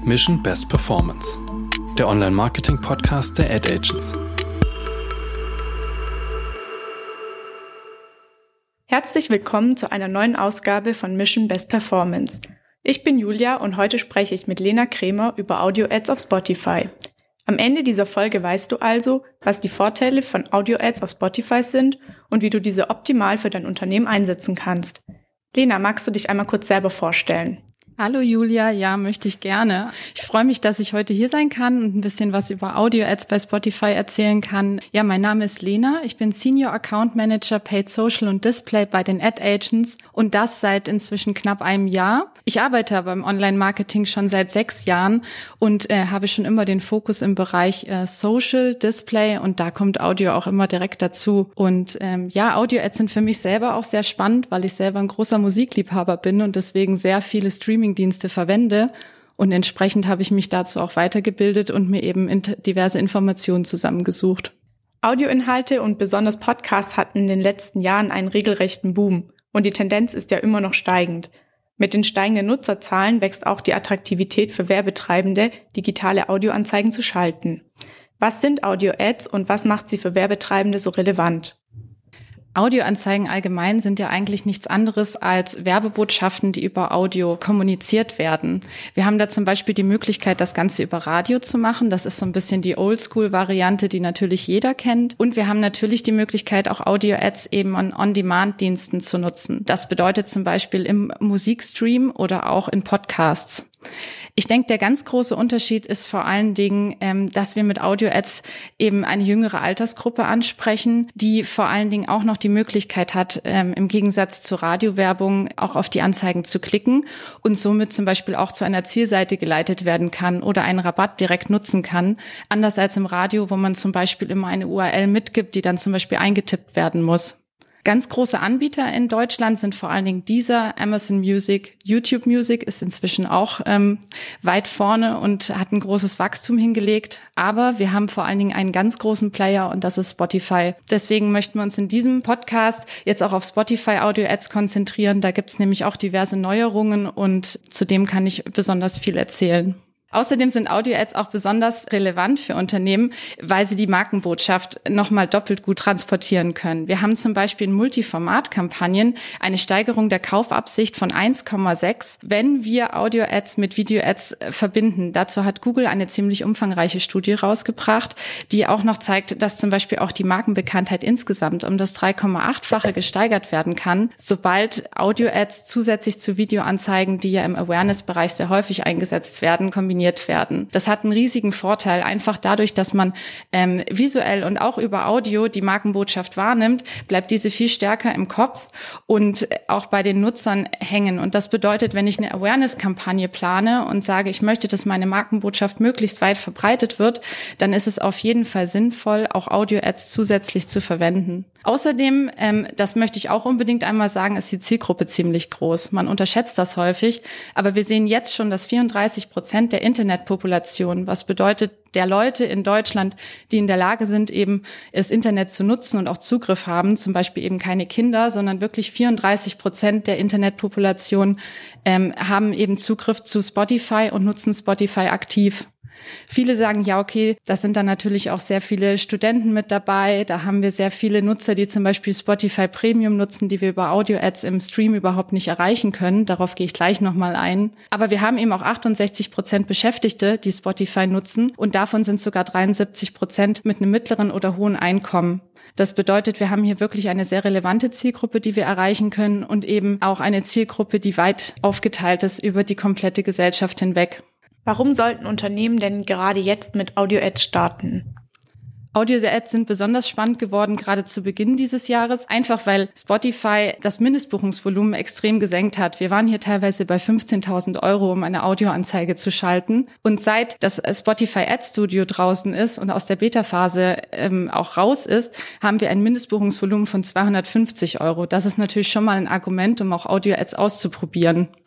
Mission Best Performance, der Online-Marketing-Podcast der Ad Agents. Herzlich willkommen zu einer neuen Ausgabe von Mission Best Performance. Ich bin Julia und heute spreche ich mit Lena Kremer über Audio-Ads auf Spotify. Am Ende dieser Folge weißt du also, was die Vorteile von Audio-Ads auf Spotify sind und wie du diese optimal für dein Unternehmen einsetzen kannst. Lena, magst du dich einmal kurz selber vorstellen? Hallo Julia, ja, möchte ich gerne. Ich freue mich, dass ich heute hier sein kann und ein bisschen was über Audio-Ads bei Spotify erzählen kann. Ja, mein Name ist Lena, ich bin Senior Account Manager Paid Social und Display bei den Ad Agents und das seit inzwischen knapp einem Jahr. Ich arbeite aber im Online-Marketing schon seit 6 Jahren und habe schon immer den Fokus im Bereich Social, Display und da kommt Audio auch immer direkt dazu. Und Audio-Ads sind für mich selber auch sehr spannend, weil ich selber ein großer Musikliebhaber bin und deswegen sehr viele Streaming-Dienste verwende und entsprechend habe ich mich dazu auch weitergebildet und mir eben diverse Informationen zusammengesucht. Audioinhalte und besonders Podcasts hatten in den letzten Jahren einen regelrechten Boom und die Tendenz ist ja immer noch steigend. Mit den steigenden Nutzerzahlen wächst auch die Attraktivität für Werbetreibende, digitale Audioanzeigen zu schalten. Was sind Audio-Ads und was macht sie für Werbetreibende so relevant? Audioanzeigen allgemein sind ja eigentlich nichts anderes als Werbebotschaften, die über Audio kommuniziert werden. Wir haben da zum Beispiel die Möglichkeit, das Ganze über Radio zu machen. Das ist so ein bisschen die Oldschool-Variante, die natürlich jeder kennt. Und wir haben natürlich die Möglichkeit, auch Audio-Ads eben an On-Demand-Diensten zu nutzen. Das bedeutet zum Beispiel im Musikstream oder auch in Podcasts. Ich denke, der ganz große Unterschied ist vor allen Dingen, dass wir mit Audio-Ads eben eine jüngere Altersgruppe ansprechen, die vor allen Dingen auch noch die Möglichkeit hat, im Gegensatz zur Radiowerbung auch auf die Anzeigen zu klicken und somit zum Beispiel auch zu einer Zielseite geleitet werden kann oder einen Rabatt direkt nutzen kann. Anders als im Radio, wo man zum Beispiel immer eine URL mitgibt, die dann zum Beispiel eingetippt werden muss. Ganz große Anbieter in Deutschland sind vor allen Dingen Deezer, Amazon Music, YouTube Music ist inzwischen auch weit vorne und hat ein großes Wachstum hingelegt. Aber wir haben vor allen Dingen einen ganz großen Player und das ist Spotify. Deswegen möchten wir uns in diesem Podcast jetzt auch auf Spotify Audio Ads konzentrieren. Da gibt's nämlich auch diverse Neuerungen und zudem kann ich besonders viel erzählen. Außerdem sind Audio-Ads auch besonders relevant für Unternehmen, weil sie die Markenbotschaft nochmal doppelt gut transportieren können. Wir haben zum Beispiel in Multiformat-Kampagnen eine Steigerung der Kaufabsicht von 1,6, wenn wir Audio-Ads mit Video-Ads verbinden. Dazu hat Google eine ziemlich umfangreiche Studie rausgebracht, die auch noch zeigt, dass zum Beispiel auch die Markenbekanntheit insgesamt um das 3,8-fache gesteigert werden kann, sobald Audio-Ads zusätzlich zu Videoanzeigen, die ja im Awareness-Bereich sehr häufig eingesetzt werden, kombiniert werden. Das hat einen riesigen Vorteil, einfach dadurch, dass man visuell und auch über Audio die Markenbotschaft wahrnimmt, bleibt diese viel stärker im Kopf und auch bei den Nutzern hängen. Und das bedeutet, wenn ich eine Awareness-Kampagne plane und sage, ich möchte, dass meine Markenbotschaft möglichst weit verbreitet wird, dann ist es auf jeden Fall sinnvoll, auch Audio-Ads zusätzlich zu verwenden. Außerdem, das möchte ich auch unbedingt einmal sagen, ist die Zielgruppe ziemlich groß. Man unterschätzt das häufig, aber wir sehen jetzt schon, dass 34% der Internetpopulation, was bedeutet, der Leute in Deutschland, die in der Lage sind, eben das Internet zu nutzen und auch Zugriff haben, zum Beispiel eben keine Kinder, sondern wirklich 34% der Internetpopulation haben eben Zugriff zu Spotify und nutzen Spotify aktiv. Viele sagen, ja, okay, das sind dann natürlich auch sehr viele Studenten mit dabei. Da haben wir sehr viele Nutzer, die zum Beispiel Spotify Premium nutzen, die wir über Audio-Ads im Stream überhaupt nicht erreichen können. Darauf gehe ich gleich nochmal ein. Aber wir haben eben auch 68% Beschäftigte, die Spotify nutzen. Und davon sind sogar 73% mit einem mittleren oder hohen Einkommen. Das bedeutet, wir haben hier wirklich eine sehr relevante Zielgruppe, die wir erreichen können und eben auch eine Zielgruppe, die weit aufgeteilt ist über die komplette Gesellschaft hinweg. Warum sollten Unternehmen denn gerade jetzt mit Audio-Ads starten? Audio-Ads sind besonders spannend geworden, gerade zu Beginn dieses Jahres, einfach weil Spotify das Mindestbuchungsvolumen extrem gesenkt hat. Wir waren hier teilweise bei 15.000 €, um eine Audioanzeige zu schalten. Und seit das Spotify Ad Studio draußen ist und aus der Beta-Phase auch raus ist, haben wir ein Mindestbuchungsvolumen von 250 €. Das ist natürlich schon mal ein Argument, um auch Audio-Ads auszuprobieren.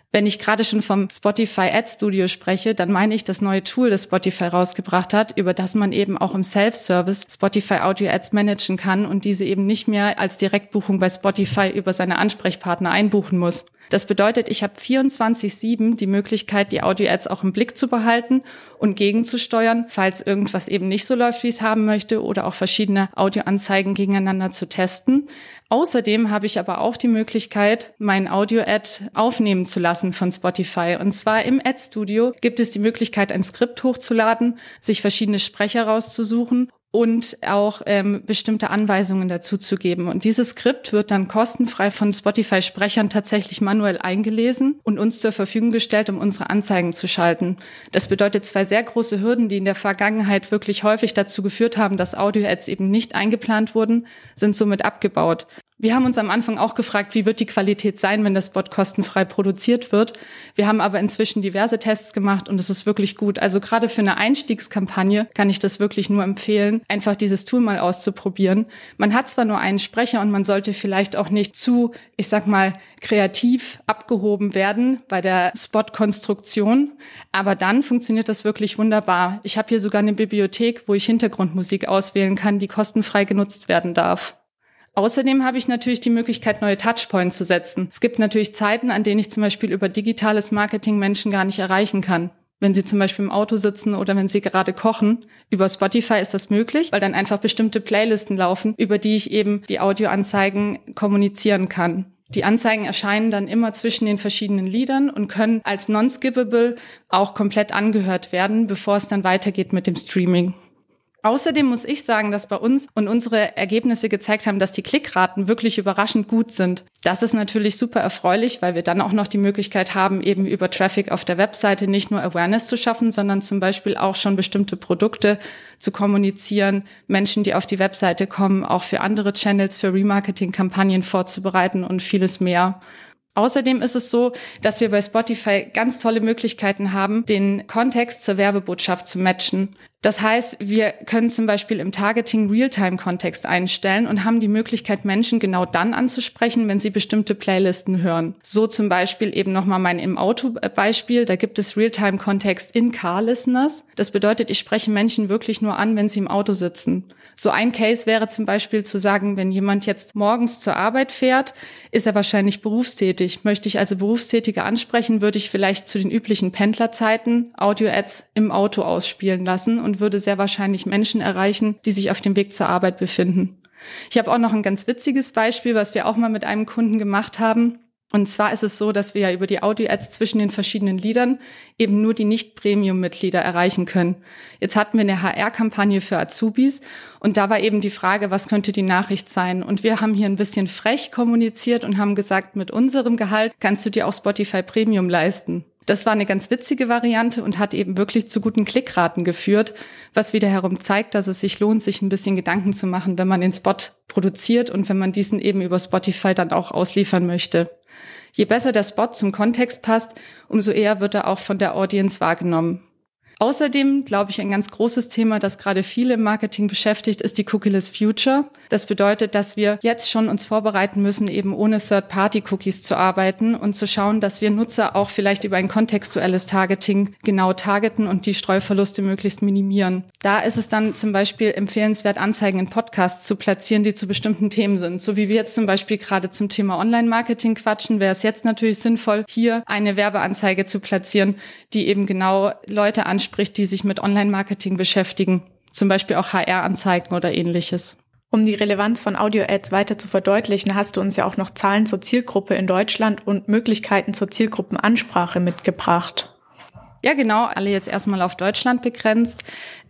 Wenn ich gerade schon vom Spotify Ad Studio spreche, dann meine ich das neue Tool, das Spotify rausgebracht hat, über das man eben auch im Self-Service Spotify Audio Ads managen kann und diese eben nicht mehr als Direktbuchung bei Spotify über seine Ansprechpartner einbuchen muss. Das bedeutet, ich habe 24/7 die Möglichkeit, die Audio-Ads auch im Blick zu behalten und gegenzusteuern, falls irgendwas eben nicht so läuft, wie ich es haben möchte, oder auch verschiedene Audioanzeigen gegeneinander zu testen. Außerdem habe ich aber auch die Möglichkeit, mein Audio-Ad aufnehmen zu lassen von Spotify. Und zwar im Ad-Studio gibt es die Möglichkeit, ein Skript hochzuladen, sich verschiedene Sprecher rauszusuchen und auch bestimmte Anweisungen dazu zu geben. Und dieses Skript wird dann kostenfrei von Spotify-Sprechern tatsächlich manuell eingelesen und uns zur Verfügung gestellt, um unsere Anzeigen zu schalten. Das bedeutet 2 sehr große Hürden, die in der Vergangenheit wirklich häufig dazu geführt haben, dass Audio-Ads eben nicht eingeplant wurden, sind somit abgebaut. Wir haben uns am Anfang auch gefragt, wie wird die Qualität sein, wenn der Spot kostenfrei produziert wird. Wir haben aber inzwischen diverse Tests gemacht und es ist wirklich gut. Also gerade für eine Einstiegskampagne kann ich das wirklich nur empfehlen, einfach dieses Tool mal auszuprobieren. Man hat zwar nur einen Sprecher und man sollte vielleicht auch nicht zu, ich sag mal, kreativ abgehoben werden bei der Spot-Konstruktion, aber dann funktioniert das wirklich wunderbar. Ich habe hier sogar eine Bibliothek, wo ich Hintergrundmusik auswählen kann, die kostenfrei genutzt werden darf. Außerdem habe ich natürlich die Möglichkeit, neue Touchpoints zu setzen. Es gibt natürlich Zeiten, an denen ich zum Beispiel über digitales Marketing Menschen gar nicht erreichen kann. Wenn sie zum Beispiel im Auto sitzen oder wenn sie gerade kochen. Über Spotify ist das möglich, weil dann einfach bestimmte Playlisten laufen, über die ich eben die Audioanzeigen kommunizieren kann. Die Anzeigen erscheinen dann immer zwischen den verschiedenen Liedern und können als non-skippable auch komplett angehört werden, bevor es dann weitergeht mit dem Streaming. Außerdem muss ich sagen, dass bei uns und unsere Ergebnisse gezeigt haben, dass die Klickraten wirklich überraschend gut sind. Das ist natürlich super erfreulich, weil wir dann auch noch die Möglichkeit haben, eben über Traffic auf der Webseite nicht nur Awareness zu schaffen, sondern zum Beispiel auch schon bestimmte Produkte zu kommunizieren, Menschen, die auf die Webseite kommen, auch für andere Channels, für Remarketing-Kampagnen vorzubereiten und vieles mehr. Außerdem ist es so, dass wir bei Spotify ganz tolle Möglichkeiten haben, den Kontext zur Werbebotschaft zu matchen. Das heißt, wir können zum Beispiel im Targeting Realtime-Kontext einstellen und haben die Möglichkeit, Menschen genau dann anzusprechen, wenn sie bestimmte Playlisten hören. So zum Beispiel eben nochmal mein Im-Auto-Beispiel. Da gibt es Realtime-Kontext in Car-Listeners. Das bedeutet, ich spreche Menschen wirklich nur an, wenn sie im Auto sitzen. So ein Case wäre zum Beispiel zu sagen, wenn jemand jetzt morgens zur Arbeit fährt, ist er wahrscheinlich berufstätig. Möchte ich also Berufstätige ansprechen, würde ich vielleicht zu den üblichen Pendlerzeiten Audio-Ads im Auto ausspielen lassen und würde sehr wahrscheinlich Menschen erreichen, die sich auf dem Weg zur Arbeit befinden. Ich habe auch noch ein ganz witziges Beispiel, was wir auch mal mit einem Kunden gemacht haben. Und zwar ist es so, dass wir ja über die Audio-Ads zwischen den verschiedenen Liedern eben nur die Nicht-Premium-Mitglieder erreichen können. Jetzt hatten wir eine HR-Kampagne für Azubis und da war eben die Frage, was könnte die Nachricht sein? Und wir haben hier ein bisschen frech kommuniziert und haben gesagt, mit unserem Gehalt kannst du dir auch Spotify Premium leisten. Das war eine ganz witzige Variante und hat eben wirklich zu guten Klickraten geführt, was wiederherum zeigt, dass es sich lohnt, sich ein bisschen Gedanken zu machen, wenn man den Spot produziert und wenn man diesen eben über Spotify dann auch ausliefern möchte. Je besser der Spot zum Kontext passt, umso eher wird er auch von der Audience wahrgenommen. Außerdem, glaube ich, ein ganz großes Thema, das gerade viele im Marketing beschäftigt, ist die Cookieless Future. Das bedeutet, dass wir jetzt schon uns vorbereiten müssen, eben ohne Third-Party-Cookies zu arbeiten und zu schauen, dass wir Nutzer auch vielleicht über ein kontextuelles Targeting genau targeten und die Streuverluste möglichst minimieren. Da ist es dann zum Beispiel empfehlenswert, Anzeigen in Podcasts zu platzieren, die zu bestimmten Themen sind. So wie wir jetzt zum Beispiel gerade zum Thema Online-Marketing quatschen, wäre es jetzt natürlich sinnvoll, hier eine Werbeanzeige zu platzieren, die eben genau Leute anspricht, die sich mit Online-Marketing beschäftigen, zum Beispiel auch HR-Anzeigen oder ähnliches. Um die Relevanz von Audio-Ads weiter zu verdeutlichen, hast du uns ja auch noch Zahlen zur Zielgruppe in Deutschland und Möglichkeiten zur Zielgruppenansprache mitgebracht. Ja, genau, alle jetzt erstmal auf Deutschland begrenzt.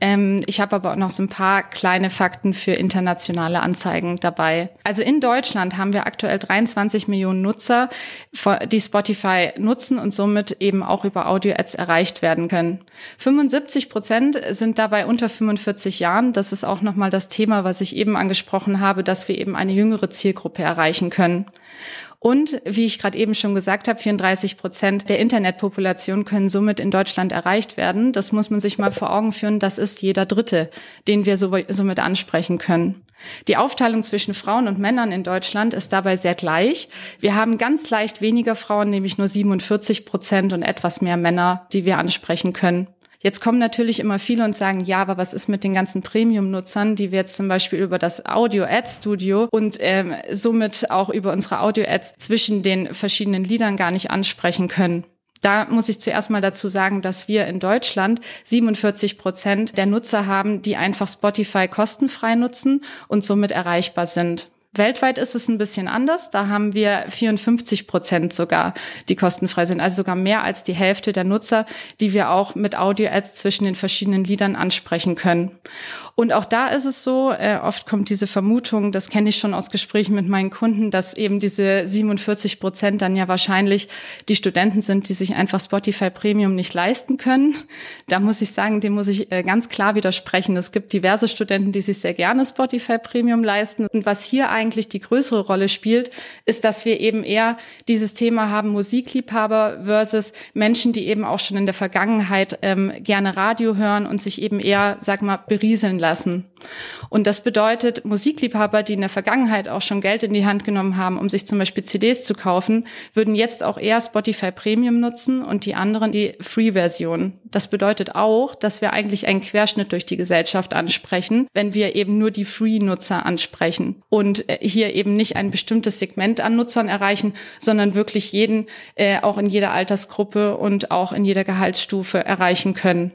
Ich habe aber auch noch so ein paar kleine Fakten für internationale Anzeigen dabei. Also in Deutschland haben wir aktuell 23 Millionen Nutzer, die Spotify nutzen und somit eben auch über Audio-Ads erreicht werden können. 75% sind dabei unter 45 Jahren. Das ist auch nochmal das Thema, was ich eben angesprochen habe, dass wir eben eine jüngere Zielgruppe erreichen können. Und wie ich gerade eben schon gesagt habe, 34% der Internetpopulation können somit in Deutschland erreicht werden. Das muss man sich mal vor Augen führen. Das ist jeder Dritte, den wir somit ansprechen können. Die Aufteilung zwischen Frauen und Männern in Deutschland ist dabei sehr gleich. Wir haben ganz leicht weniger Frauen, nämlich nur 47% und etwas mehr Männer, die wir ansprechen können. Jetzt kommen natürlich immer viele und sagen, ja, aber was ist mit den ganzen Premium-Nutzern, die wir jetzt zum Beispiel über das Audio-Ad-Studio und somit auch über unsere Audio-Ads zwischen den verschiedenen Liedern gar nicht ansprechen können. Da muss ich zuerst mal dazu sagen, dass wir in Deutschland 47% der Nutzer haben, die einfach Spotify kostenfrei nutzen und somit erreichbar sind. Weltweit ist es ein bisschen anders. Da haben wir 54% sogar, die kostenfrei sind. Also sogar mehr als die Hälfte der Nutzer, die wir auch mit Audio-Ads zwischen den verschiedenen Liedern ansprechen können. Und auch da ist es so, oft kommt diese Vermutung, das kenne ich schon aus Gesprächen mit meinen Kunden, dass eben diese 47% dann ja wahrscheinlich die Studenten sind, die sich einfach Spotify Premium nicht leisten können. Da muss ich sagen, dem muss ich ganz klar widersprechen. Es gibt diverse Studenten, die sich sehr gerne Spotify Premium leisten. Und was hier eigentlich die größere Rolle spielt, ist, dass wir eben eher dieses Thema haben, Musikliebhaber versus Menschen, die eben auch schon in der Vergangenheit gerne Radio hören und sich eben eher, berieseln lassen. Und das bedeutet, Musikliebhaber, die in der Vergangenheit auch schon Geld in die Hand genommen haben, um sich zum Beispiel CDs zu kaufen, würden jetzt auch eher Spotify Premium nutzen und die anderen die Free-Version. Das bedeutet auch, dass wir eigentlich einen Querschnitt durch die Gesellschaft ansprechen, wenn wir eben nur die Free-Nutzer ansprechen und hier eben nicht ein bestimmtes Segment an Nutzern erreichen, sondern wirklich jeden, auch in jeder Altersgruppe und auch in jeder Gehaltsstufe erreichen können.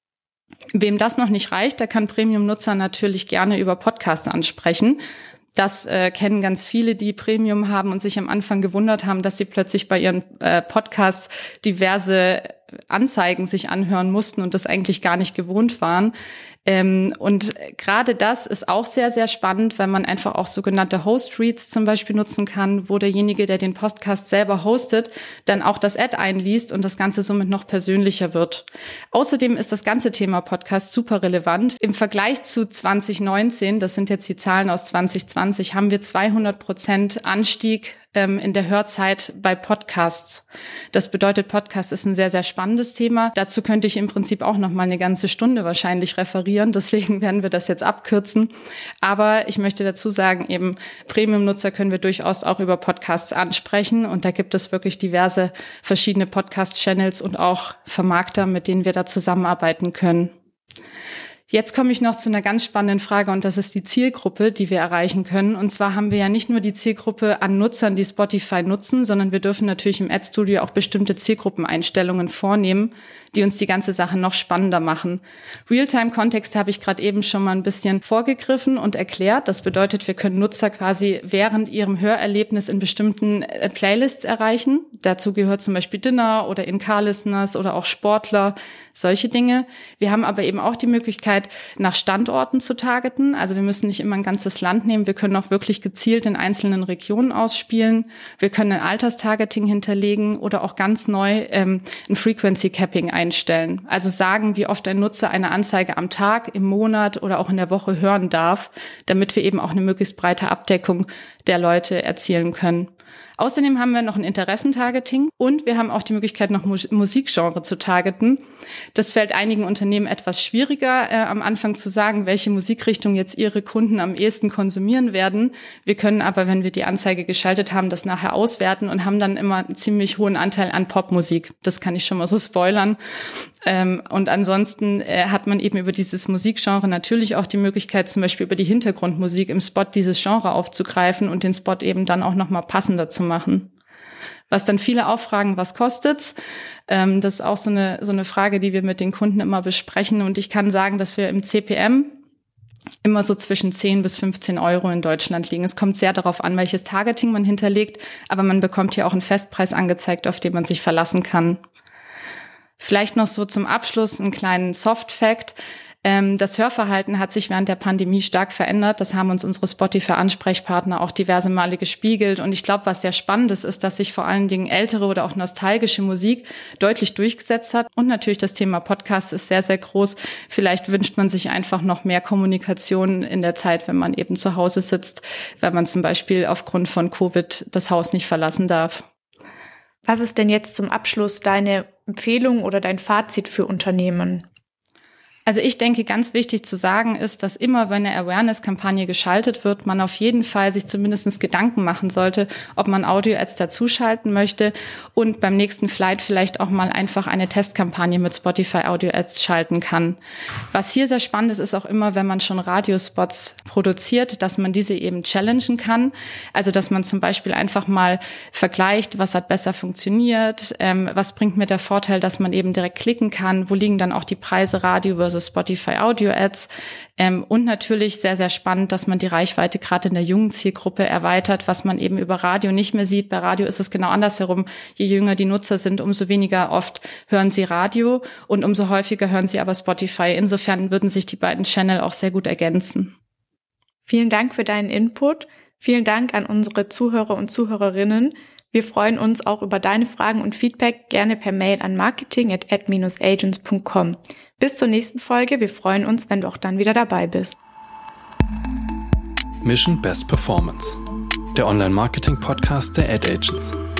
Wem das noch nicht reicht, der kann Premium-Nutzer natürlich gerne über Podcasts ansprechen. Das kennen ganz viele, die Premium haben und sich am Anfang gewundert haben, dass sie plötzlich bei ihren Podcasts diverse Anzeigen sich anhören mussten und das eigentlich gar nicht gewohnt waren. Und gerade das ist auch sehr, sehr spannend, weil man einfach auch sogenannte Host-Reads zum Beispiel nutzen kann, wo derjenige, der den Podcast selber hostet, dann auch das Ad einliest und das Ganze somit noch persönlicher wird. Außerdem ist das ganze Thema Podcast super relevant. Im Vergleich zu 2019, das sind jetzt die Zahlen aus 2020, haben wir 200% Anstieg in der Hörzeit bei Podcasts. Das bedeutet, Podcast ist ein sehr, sehr spannendes Thema. Dazu könnte ich im Prinzip auch noch mal eine ganze Stunde wahrscheinlich referieren. Deswegen werden wir das jetzt abkürzen. Aber ich möchte dazu sagen, eben Premium-Nutzer können wir durchaus auch über Podcasts ansprechen. Und da gibt es wirklich diverse verschiedene Podcast-Channels und auch Vermarkter, mit denen wir da zusammenarbeiten können. Jetzt komme ich noch zu einer ganz spannenden Frage und das ist die Zielgruppe, die wir erreichen können. Und zwar haben wir ja nicht nur die Zielgruppe an Nutzern, die Spotify nutzen, sondern wir dürfen natürlich im Ad-Studio auch bestimmte Zielgruppeneinstellungen vornehmen, die uns die ganze Sache noch spannender machen. Realtime-Kontext habe ich gerade eben schon mal ein bisschen vorgegriffen und erklärt. Das bedeutet, wir können Nutzer quasi während ihrem Hörerlebnis in bestimmten Playlists erreichen. Dazu gehört zum Beispiel Dinner oder In-Car-Listeners oder auch Sportler, solche Dinge. Wir haben aber eben auch die Möglichkeit, nach Standorten zu targeten. Also wir müssen nicht immer ein ganzes Land nehmen. Wir können auch wirklich gezielt in einzelnen Regionen ausspielen. Wir können ein Alterstargeting hinterlegen oder auch ganz neu ein Frequency Capping einstellen. Also sagen, wie oft ein Nutzer eine Anzeige am Tag, im Monat oder auch in der Woche hören darf, damit wir eben auch eine möglichst breite Abdeckung der Leute erzielen können. Außerdem haben wir noch ein Interessentargeting und wir haben auch die Möglichkeit, noch Musikgenre zu targeten. Das fällt einigen Unternehmen etwas schwieriger, am Anfang zu sagen, welche Musikrichtung jetzt ihre Kunden am ehesten konsumieren werden. Wir können aber, wenn wir die Anzeige geschaltet haben, das nachher auswerten und haben dann immer einen ziemlich hohen Anteil an Popmusik. Das kann ich schon mal so spoilern. Und ansonsten hat man eben über dieses Musikgenre natürlich auch die Möglichkeit, zum Beispiel über die Hintergrundmusik im Spot dieses Genre aufzugreifen und den Spot eben dann auch nochmal passender zu machen. Was dann viele auch fragen, was kostet's? Das ist auch so eine Frage, die wir mit den Kunden immer besprechen. Und ich kann sagen, dass wir im CPM immer so zwischen 10 bis 15 Euro in Deutschland liegen. Es kommt sehr darauf an, welches Targeting man hinterlegt, aber man bekommt hier auch einen Festpreis angezeigt, auf den man sich verlassen kann. Vielleicht noch so zum Abschluss einen kleinen Soft-Fact. Das Hörverhalten hat sich während der Pandemie stark verändert. Das haben uns unsere Spotify-Ansprechpartner auch diverse Male gespiegelt. Und ich glaube, was sehr spannend ist, dass sich vor allen Dingen ältere oder auch nostalgische Musik deutlich durchgesetzt hat. Und natürlich das Thema Podcast ist sehr, sehr groß. Vielleicht wünscht man sich einfach noch mehr Kommunikation in der Zeit, wenn man eben zu Hause sitzt, weil man zum Beispiel aufgrund von Covid das Haus nicht verlassen darf. Was ist denn jetzt zum Abschluss deine Empfehlung oder dein Fazit für Unternehmen? Also ich denke, ganz wichtig zu sagen ist, dass immer, wenn eine Awareness-Kampagne geschaltet wird, man auf jeden Fall sich zumindest Gedanken machen sollte, ob man Audio-Ads dazuschalten möchte und beim nächsten Flight vielleicht auch mal einfach eine Testkampagne mit Spotify Audio-Ads schalten kann. Was hier sehr spannend ist, ist auch immer, wenn man schon Radiospots produziert, dass man diese eben challengen kann. Also dass man zum Beispiel einfach mal vergleicht, was hat besser funktioniert, was bringt mir der Vorteil, dass man eben direkt klicken kann, wo liegen dann auch die Preise Radio versus Spotify Audio Ads und natürlich sehr, sehr spannend, dass man die Reichweite gerade in der jungen Zielgruppe erweitert, was man eben über Radio nicht mehr sieht. Bei Radio ist es genau andersherum. Je jünger die Nutzer sind, umso weniger oft hören sie Radio und umso häufiger hören sie aber Spotify. Insofern würden sich die beiden Channel auch sehr gut ergänzen. Vielen Dank für deinen Input. Vielen Dank an unsere Zuhörer und Zuhörerinnen. Wir freuen uns auch über deine Fragen und Feedback gerne per Mail an marketing@ad-agents.com. Bis zur nächsten Folge. Wir freuen uns, wenn du auch dann wieder dabei bist. Mission Best Performance, der Online-Marketing-Podcast der Ad Agents.